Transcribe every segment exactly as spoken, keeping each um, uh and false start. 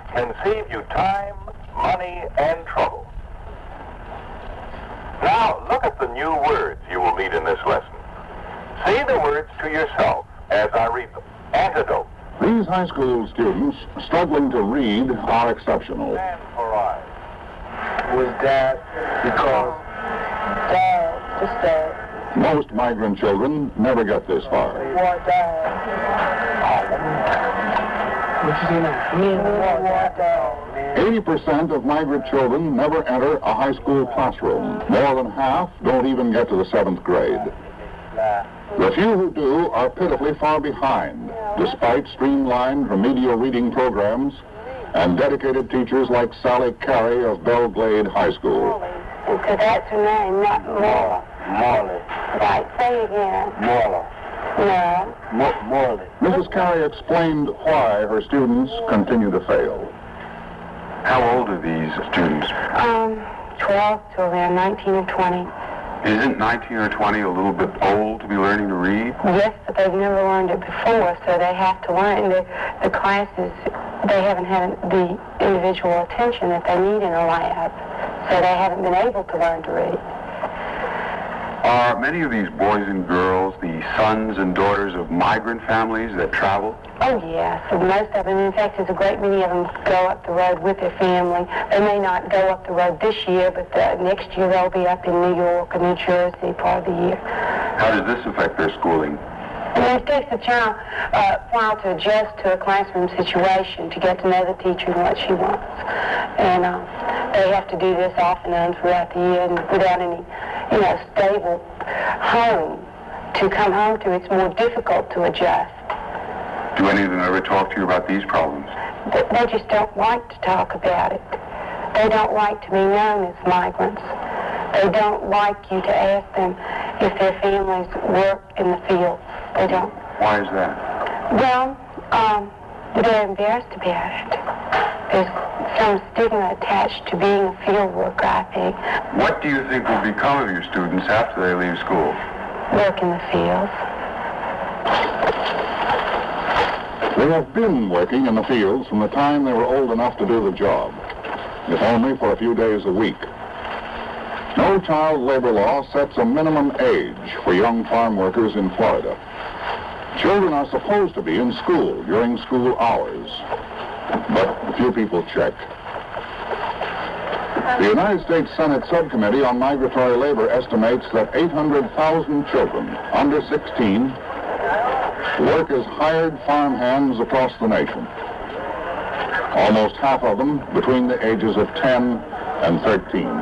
can save you time, money, and trouble. Now, look at the new words you will meet in this lesson. Say the words to yourself as I read them. Antidote. These high school students struggling to read are exceptional. Stand for I. Was Dad because Dad, just Dad. Most migrant children never get this far. War Dad. what you say now? Me and War Dad. eighty percent of migrant children never enter a high school classroom. More than half don't even get to the seventh grade. The few who do are pitifully far behind, despite streamlined remedial reading programs and dedicated teachers like Sally Carey of Belglade High School. Because that's her name, not Morley. Morley. Right, say again. Morley. No. Mo- Morley. Missus Carey explained why her students continue to fail. How old are these students? Um, twelve to around nineteen or twenty. Isn't nineteen or twenty a little bit old to be learning to read? Yes, but they've never learned it before, so they have to learn. The, the classes, they haven't had the individual attention that they need in a lab, so they haven't been able to learn to read. Are many of these boys and girls the sons and daughters of migrant families that travel? Oh, yes, and most of them. In fact, there's a great many of them go up the road with their family. They may not go up the road this year, but the next year they'll be up in New York or New Jersey part of the year. How does this affect their schooling? And it takes the child uh, a while to adjust to a classroom situation, to get to know the teacher and what she wants. And uh, they have to do this off and on throughout the year, and without any, you know, stable home to come home to, it's more difficult to adjust. Do any of them ever talk to you about these problems? They, they just don't like to talk about it. They don't like to be known as migrants. They don't like you to ask them if their families work in the fields. They don't. Why is that? Well, um, they're embarrassed about it. There's some stigma attached to being a field worker, I think. What do you think will become of your students after they leave school? Work in the fields. They have been working in the fields from the time they were old enough to do the job, if only for a few days a week. No child labor law sets a minimum age for young farm workers in Florida. Children are supposed to be in school during school hours, but few people check. The United States Senate Subcommittee on Migratory Labor estimates that eight hundred thousand children under sixteen work as hired farm hands across the nation. Almost half of them between the ages of ten and thirteen.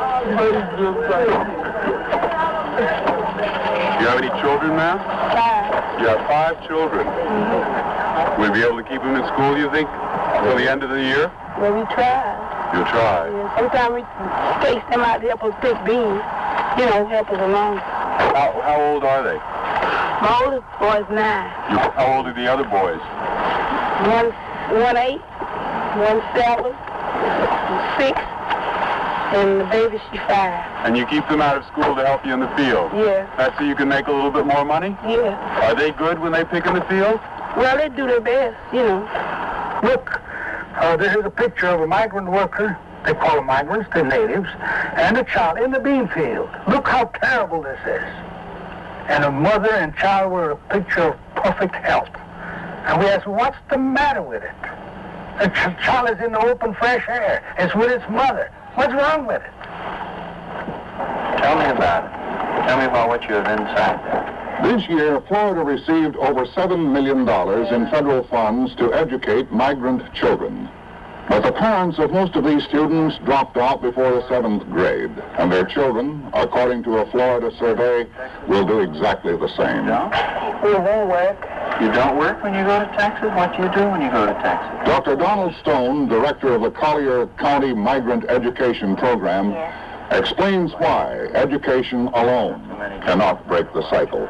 Do you have any children now? Five. You have five children. Will you be able to keep them in school, you think, until the end of the year? Well, we try. You'll try. Yeah, sometimes we take them out to help us pick beans. You know, help us along. How, how old are they? My oldest boy's nine. You, how old are the other boys? One, one eight, one seven, six, and the baby, she's five. And you keep them out of school to help you in the field? Yeah. That's so you can make a little bit more money? Yeah. Are they good when they pick in the field? Well, they do their best, you know. Look, uh, this is a picture of a migrant worker. They call them migrants, they're natives, and a child in the bean field. Look how terrible this is. And a mother and child were a picture of perfect health. And we asked, what's the matter with it? The ch- child is in the open, fresh air. It's with its mother. What's wrong with it? Tell me about it. Tell me about what you have inside there. This year, Florida received over seven million dollars in federal funds to educate migrant children. But the parents of most of these students dropped out before the seventh grade, and their children, according to a Florida survey, will do exactly the same. No? We won't work. You don't work when you go to Texas? What do you do when you go to Texas? Doctor Donald Stone, director of the Collier County Migrant Education Program, Yes. explains why education alone cannot break the cycle.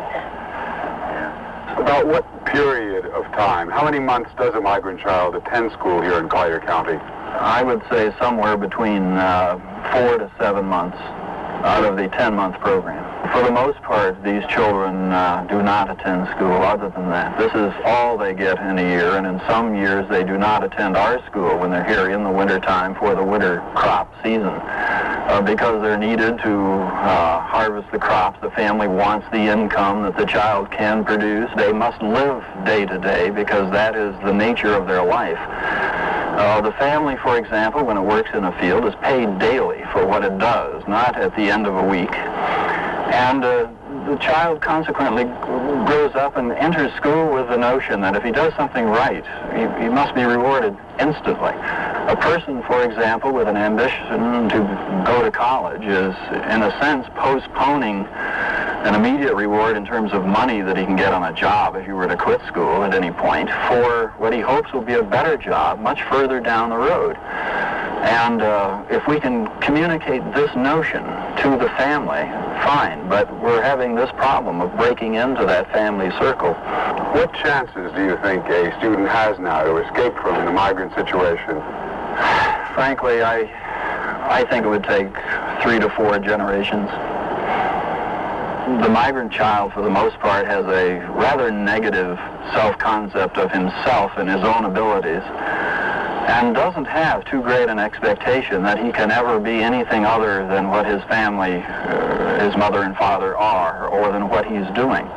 About what period of time? How many months does a migrant child attend school here in Collier County? I would say somewhere between uh, four to seven months. out of the ten-month program. For the most part, these children uh, do not attend school other than that. This is all they get in a year, and in some years they do not attend our school when they're here in the wintertime for the winter crop season uh, because they're needed to uh, harvest the crops. The family wants the income that the child can produce. They must live day to day because that is the nature of their life. Uh, the family, for example, when it works in a field, is paid daily for what it does, not at the end of a week. And uh, the child consequently grows up and enters school with the notion that if he does something right, he, he must be rewarded instantly. A person, for example, with an ambition to go to college is, in a sense, postponing an immediate reward in terms of money that he can get on a job if he were to quit school at any point for what he hopes will be a better job much further down the road. And uh, if we can communicate this notion to the family, fine, but we're having this problem of breaking into that family circle. What chances do you think a student has now to escape from the migrant situation? Frankly, I, I think it would take three to four generations. The migrant child, for the most part, has a rather negative self-concept of himself and his own abilities, and doesn't have too great an expectation that he can ever be anything other than what his family, uh, his mother and father are, or than what he's doing.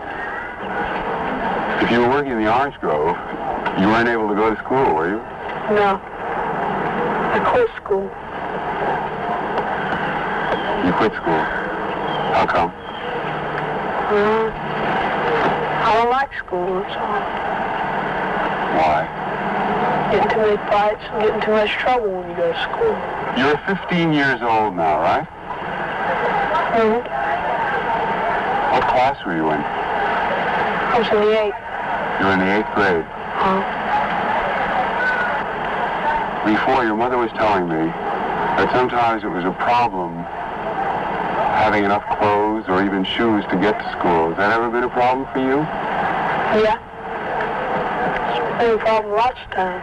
If you were working in the orange grove, you weren't able to go to school, were you? No. I quit school. You quit school. How come? Uh, I don't like school, that's all. Why? Getting too many fights and getting too much trouble when you go to school. You're fifteen years old now, right? Mm-hmm. What class were you in? I was in the eighth. You were in the eighth grade. Huh? Before, your mother was telling me that sometimes it was a problem having enough clothes or even shoes to get to school. Has that ever been a problem for you? Yeah. It's been a problem lots of times.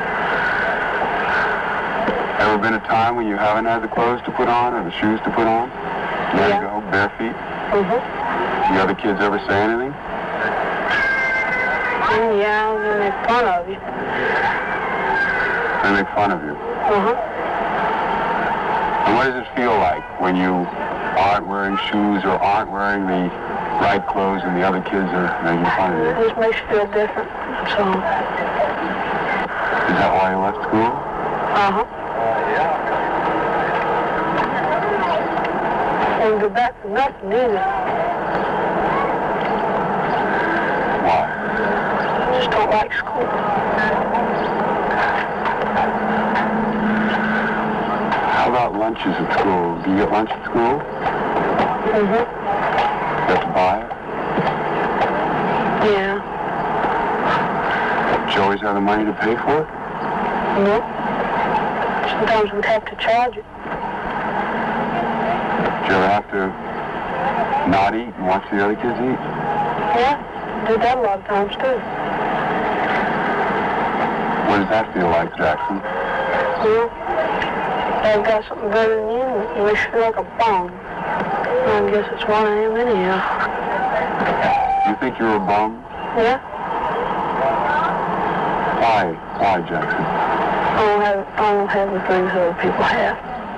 Ever been a time when you haven't had the clothes to put on or the shoes to put on? There Yeah. you go, bare feet. Mm-hmm. The other kids ever say anything? Mm, yeah, they make fun of you. They make fun of you. Uh-huh. And what does it feel like when you aren't wearing shoes or aren't wearing the right clothes and the other kids are making fun of you? It just makes you feel different, that's all. Is that why you left school? Uh-huh. I won't go back for nothing either. Why? I just don't like school. How about lunches at school? Do you get lunch at school? Mm-hmm. You have to buy it? Yeah. Do you always have the money to pay for it? No. Sometimes we'd have to charge it. Do you ever have to not eat and watch the other kids eat? Yeah, did that a lot of times too. What does that feel like, Jackson? Well, I've got something better than you, and you makes you feel like a bum. I guess that's what I am anyhow. You think you're a bum? Yeah? Why? Why, Jackson? I don't have, I don't have the things other people have.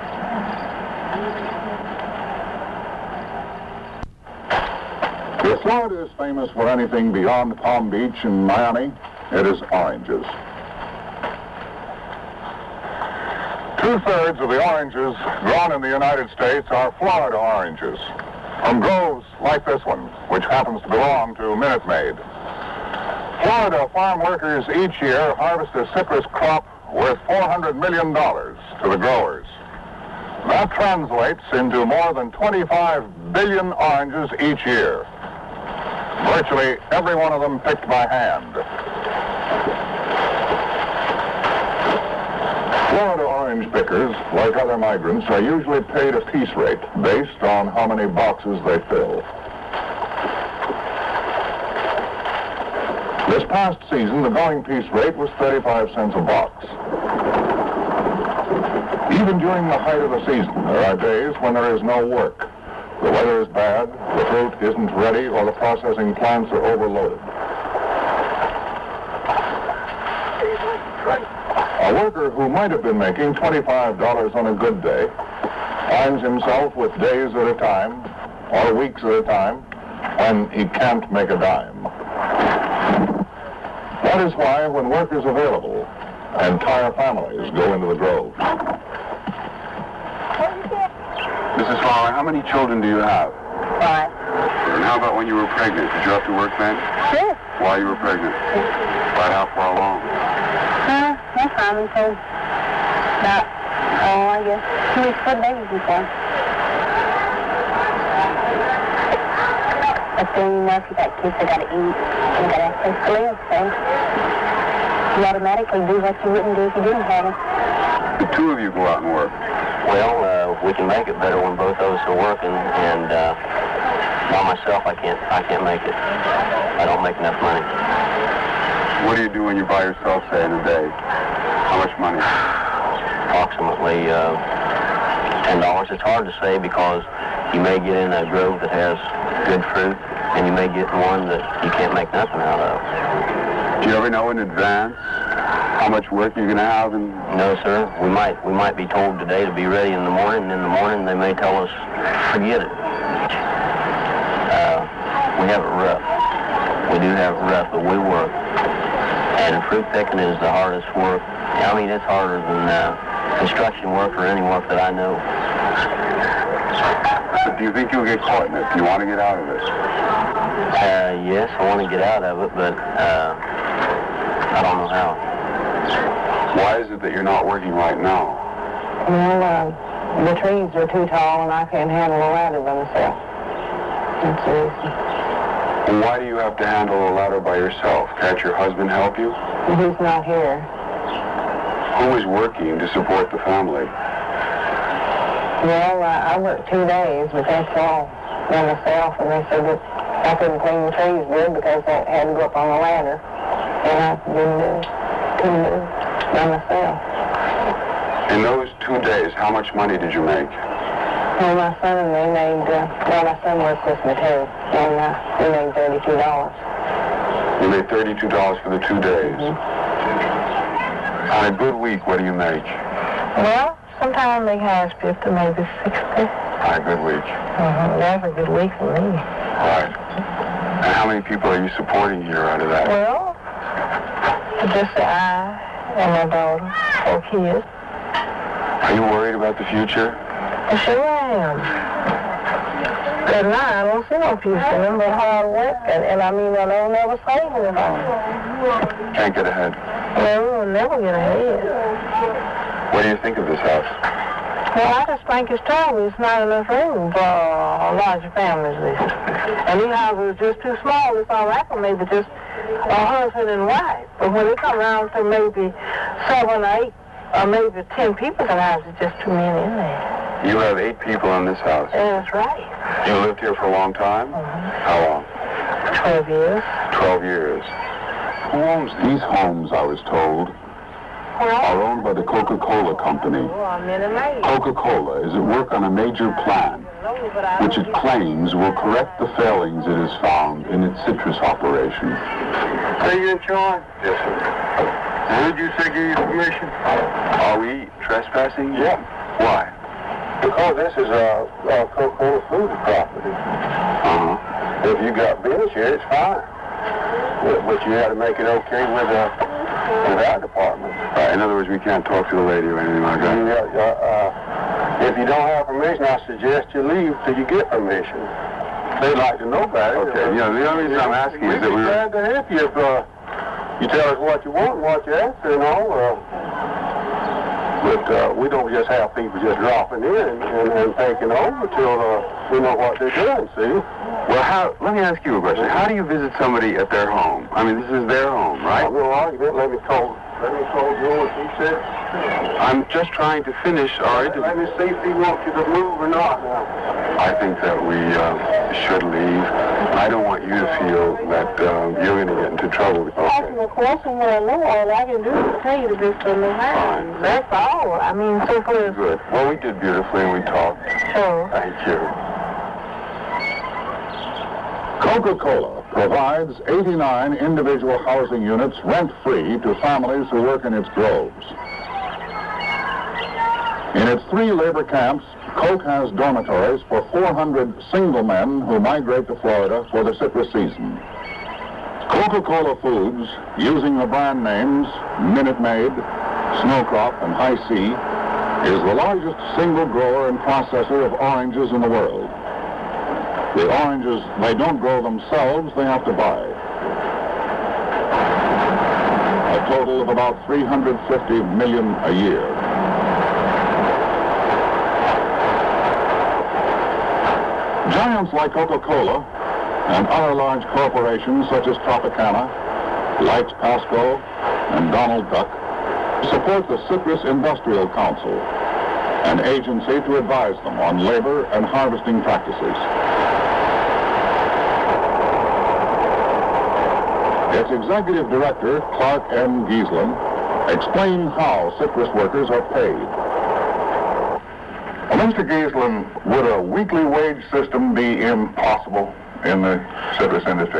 If Florida is famous for anything beyond Palm Beach and Miami, it is oranges. Two-thirds of the oranges grown in the United States are Florida oranges, from groves like this one, which happens to belong to Minute Maid. Florida farm workers each year harvest a citrus crop worth four hundred million dollars to the growers. That translates into more than twenty-five billion oranges each year. Virtually every one of them picked by hand. Florida orange pickers, like other migrants, are usually paid a piece rate based on how many boxes they fill. This past season, the going piece rate was thirty-five cents a box. Even during the height of the season, there are days when there is no work. The weather is bad, the fruit isn't ready, or the processing plants are overloaded. A worker who might have been making twenty-five dollars on a good day finds himself with days at a time, or weeks at a time, when he can't make a dime. That is why, when work is available, entire families go into the grove. Missus Fowler, how many children do you have? Five. And how about when you were pregnant? Did you have to work then? Sure. While you were pregnant? About how far along? Uh, no time until about, oh, I guess, two weeks for the baby before. But then, you know, if you got kids, they gotta eat. You gotta have a place to live, so you automatically do what you wouldn't do if you didn't have them. The two of you go out and work. Well, uh, we can make it better when both of us are working, and uh, by myself, I can't, I can't make it. I don't make enough money. What do you do when you're by yourself, say, in a day? How much money? Approximately uh, ten dollars. It's hard to say because you may get in a grove that has good fruit, and you may get one that you can't make nothing out of. Do you ever know in advance how much work you're going to have? And No, sir. We might we might be told today to be ready in the morning, and in the morning they may tell us, forget it. Uh, we have it rough. We do have it rough, but we work. And fruit picking is the hardest work. I mean, it's harder than uh, construction work or any work that I know. But do you think you'll get caught in it? Do you want to get out of it? Uh, yes, I want to get out of it, but uh, I don't know how. Why is it that you're not working right now? Well, uh, the trees are too tall and I can't handle a ladder by myself. That's the reason. And why do you have to handle a ladder by yourself? Can't your husband help you? He's not here. Who is working to support the family? Well, uh, I worked two days, but that's all by myself, and they said that I couldn't clean the trees good because I had to go up on the ladder, and I didn't do it. Couldn't do it by myself. In those two days, how much money did you make? Well, my son and me made, uh, well, my son worked with me too, and uh, we made thirty-two dollars. You made thirty-two dollars for the two days. Mm-hmm. On a good week, what do you make? Well, sometimes they have fifty, maybe sixty. On a good week. Uh-huh. That's a good week for me. Right. And how many people are you supporting here out of that? Well, just I and my daughter, four kids. Are you worried about the future? I sure am. But now I don't see no future, nothing but hard work, and, and I mean, I don't never save anything. Can't get ahead. Well, we'll never get ahead. What do you think of this house? Well, I just think it's terrible. It's not enough room for a large family as this. And these houses are just too small. It's all right for maybe just a husband and wife. But when they come around to maybe seven, eight, or maybe ten people in the house, it's just too many in there. You have eight people in this house. Yeah, that's right. You lived here for a long time? Mm-hmm. How long? Twelve years. Twelve years. Who owns these homes, I was told, are owned by the Coca-Cola Company. Coca-Cola is at work on a major plan, which it claims will correct the failings it has found in its citrus operation. Say you in charge? Yes, sir. Would you say give you permission? Are we trespassing? Yeah. Why? Because this is a, a Coca-Cola food property. Uh-huh. If you got business here, it's fine. But, but you got to make it okay with, uh, with our department. Right. In other words, we can't talk to the lady or anything like that. You, uh, uh, if you don't have permission, I suggest you leave till you get permission. They'd like to know about it. Okay. You know, the only reason I'm asking is that we We'd be were... glad to help you if uh, you tell us what you want and what you're after and all. Uh, But uh, we don't just have people just dropping in and, and, and taking over till uh, we know what they're doing, see? Well, how, let me ask you a question. How do you visit somebody at their home? I mean, this is their home, right? No argument. Let me call. Let me call George. He said. I'm just trying to finish our interview. Let me see if he wants you to move or not now. I think that we uh, should leave. I don't want you to feel that um, you're going to get into trouble. Ask him a question when I know all I can do is tell you to this for me. Fine. That's all. I mean, so for Good. Well, we did beautifully and we talked. sure. Thank you. Coca-Cola provides eighty-nine individual housing units rent-free to families who work in its groves. In its three labor camps, Coke has dormitories for four hundred single men who migrate to Florida for the citrus season. Coca-Cola Foods, using the brand names Minute Maid, Snowcrop, and High C, is the largest single grower and processor of oranges in the world. The oranges they don't grow themselves, they have to buy. A total of about three hundred fifty million a year. Giants like Coca-Cola and other large corporations such as Tropicana, Lights Pasco, and Donald Duck support the Citrus Industrial Council, an agency to advise them on labor and harvesting practices. Its executive director, Clark M. Giesland, explained how citrus workers are paid. Well, Mister Giesland, would a weekly wage system be impossible in the citrus industry?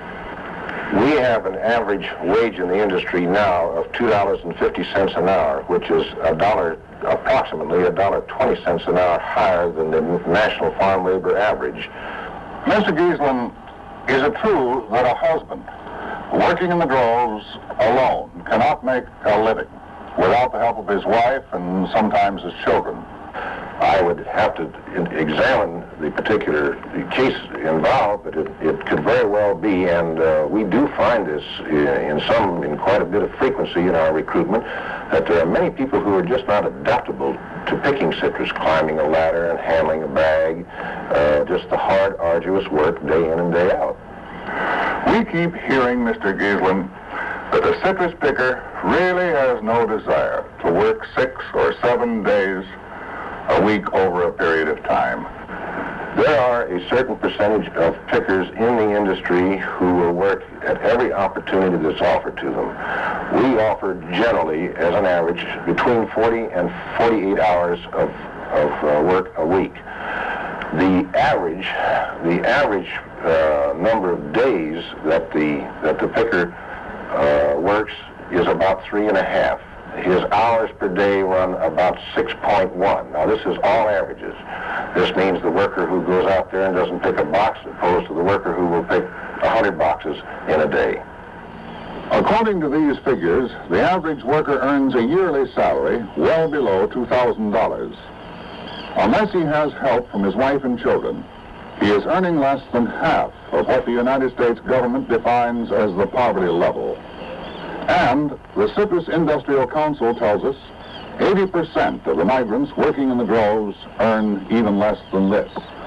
We have an average wage in the industry now of two dollars and fifty cents an hour, which is a dollar, approximately a dollar twenty cents an hour higher than the national farm labor average. Mister Giesland, is it true that a husband working in the groves alone cannot make a living without the help of his wife and sometimes his children? I would have to in- examine the particular case involved, but it, it could very well be, and uh, we do find this in some, in quite a bit of frequency in our recruitment, that there are many people who are just not adaptable to picking citrus, climbing a ladder and handling a bag, uh, just the hard, arduous work day in and day out. We keep hearing, Mister Giesland, that the citrus picker really has no desire to work six or seven days a week over a period of time. There are a certain percentage of pickers in the industry who will work at every opportunity that's offered to them. We offer generally, as an average, between forty and forty-eight hours of, of uh, work a week. The average, the average uh, number of days that the that the picker uh, works is about three and a half. His hours per day run about six point one. Now, this is all averages. This means the worker who goes out there and doesn't pick a box opposed to the worker who will pick one hundred boxes in a day. According to these figures, the average worker earns a yearly salary well below two thousand dollars. Unless he has help from his wife and children, he is earning less than half of what the United States government defines as the poverty level. And the Citrus Industrial Council tells us eighty percent of the migrants working in the groves earn even less than this.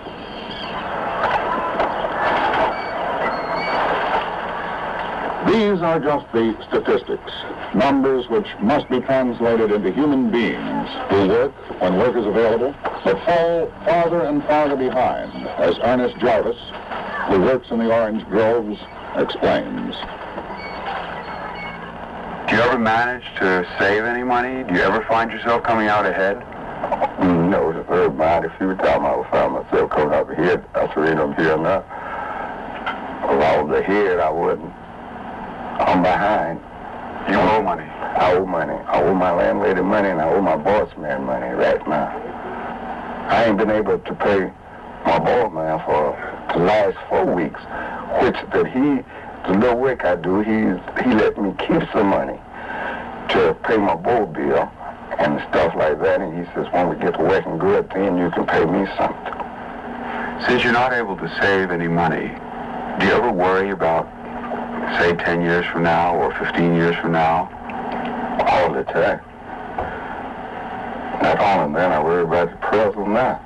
These are just the statistics, numbers which must be translated into human beings who work when work is available, but fall farther and farther behind, as Ernest Jarvis, who works in the orange groves, explains. Do you ever manage to save any money? Do you ever find yourself coming out ahead? No, it's very bad. A few times I would find myself coming up ahead. That's the reason I'm here now. If I was ahead, I wouldn't. I'm behind. You owe money. I owe money. I owe my landlady money, and I owe my boss man money right now. I ain't been able to pay my boss man for the last four weeks, which that he, the little work I do, he he let me keep some money to pay my board bill and stuff like that, and he says, when we get to working good, then you can pay me something. Since you're not able to save any money, do you ever worry about, say, ten years from now or fifteen years from now? All the time. Not only then, I worry about the present now.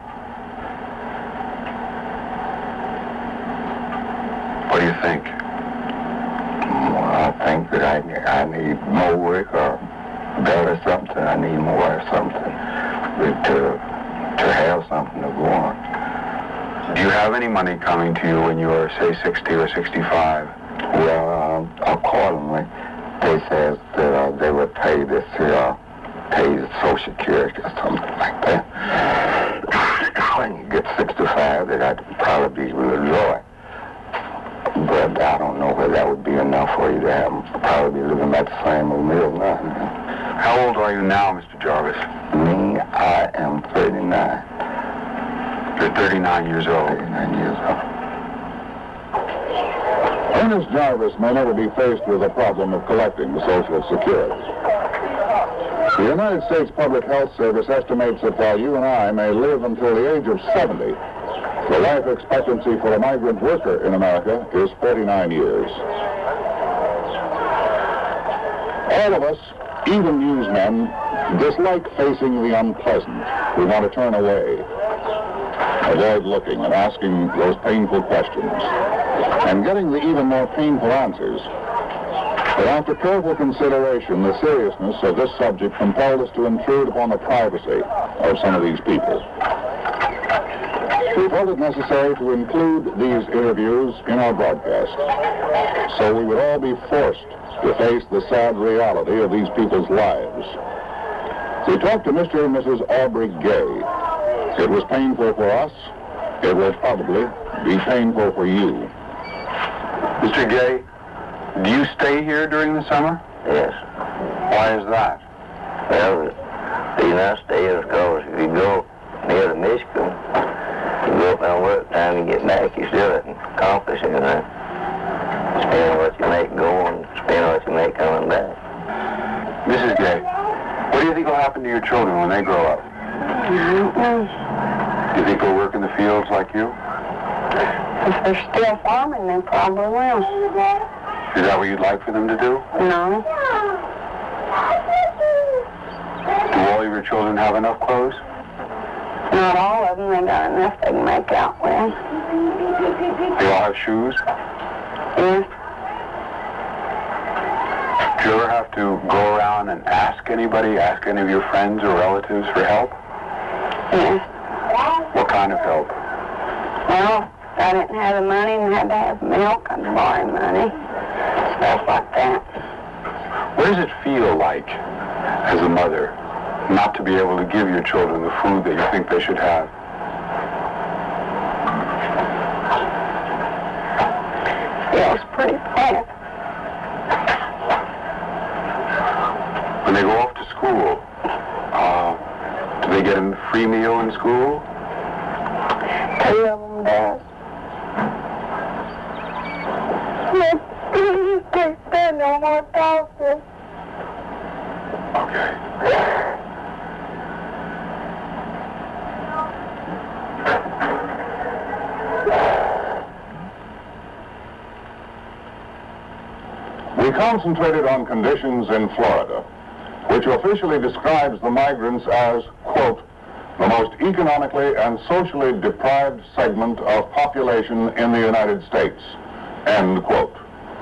What do you think? Well, I think that I, I need more work or better something. I need more or something to, to have something to go on. Do you have any money coming to you when you are, say, sixty or sixty-five? Well, uh, accordingly, they says that uh, they would pay this, uh, pay Social Security or something like that. When you get sixty-five, that I'd probably be real low. But I don't know whether that would be enough for you to have probably be living at the same old meal now. How old are you now, Mister Jarvis? Me, I am thirty-nine. You're thirty-nine years old. thirty-nine years old. Ernest Jarvis may never be faced with the problem of collecting the Social Security. The United States Public Health Service estimates that while you and I may live until the age of seventy, the life expectancy for a migrant worker in America is forty-nine years. All of us, even newsmen, dislike facing the unpleasant. We want to turn away, avoid looking and asking those painful questions, and getting the even more painful answers. But after careful consideration, the seriousness of this subject compelled us to intrude upon the privacy of some of these people. We felt it necessary to include these interviews in our broadcast, so we would all be forced to face the sad reality of these people's lives. We talked to Mister and Missus Aubrey Gay. It was painful for us. It will probably be painful for you. Mister Gay, do you stay here during the summer? Yes. Why is that? Well, the reason I stay is because if you go near to Michigan, you go up on work time and get back, you still didn't accomplish anything. Spend what you make going, spend what you make coming back. Missus Gay, what do you think will happen to your children when they grow up? Mm-hmm. Do you think they'll work in the fields like you? If they're still farming, they probably will. Is that what you'd like for them to do? No. Do all of your children have enough clothes? Not all of them. They got enough they can make out with. They all have shoes? Yes. Do you ever have to go around and ask anybody, ask any of your friends or relatives for help? Yes. What kind of help? Well, if I didn't have the money and had to have milk, I'd borrow money. Stuff like that. What does it feel like, as a mother, not to be able to give your children the food that you think they should have? Feels pretty bad. When they go off to school, uh, do they get a free meal in school? Two of them does. Can't stand no more talking. Okay. We concentrated on conditions in Florida, which officially describes the migrants as, quote, the most economically and socially deprived segment of population in the United States, end quote.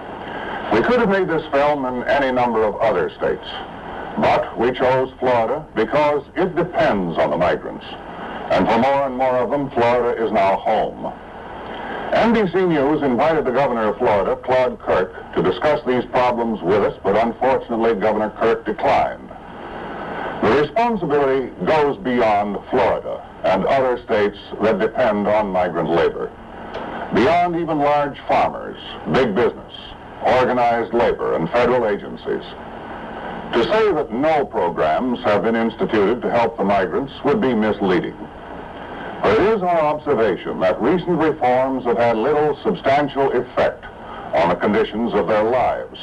We could have made this film in any number of other states, but we chose Florida because it depends on the migrants. And for more and more of them, Florida is now home. N B C News invited the governor of Florida, Claude Kirk, to discuss these problems with us, but unfortunately, Governor Kirk declined. The responsibility goes beyond Florida and other states that depend on migrant labor, beyond even large farmers, big business, organized labor, and federal agencies. To say that no programs have been instituted to help the migrants would be misleading. But it is our observation that recent reforms have had little substantial effect on the conditions of their lives.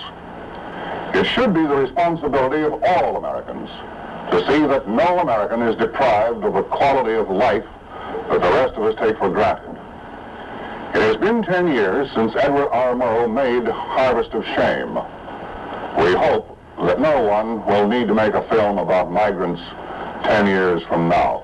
It should be the responsibility of all Americans to see that no American is deprived of the quality of life that the rest of us take for granted. It has been ten years since Edward R. Murrow made Harvest of Shame. We hope that no one will need to make a film about migrants ten years from now.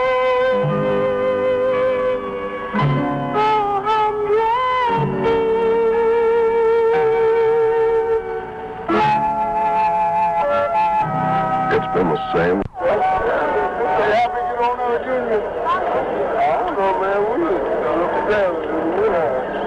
Oh, hundred same. Say, how big you don't know, Junior? I don't know, man. We just look together.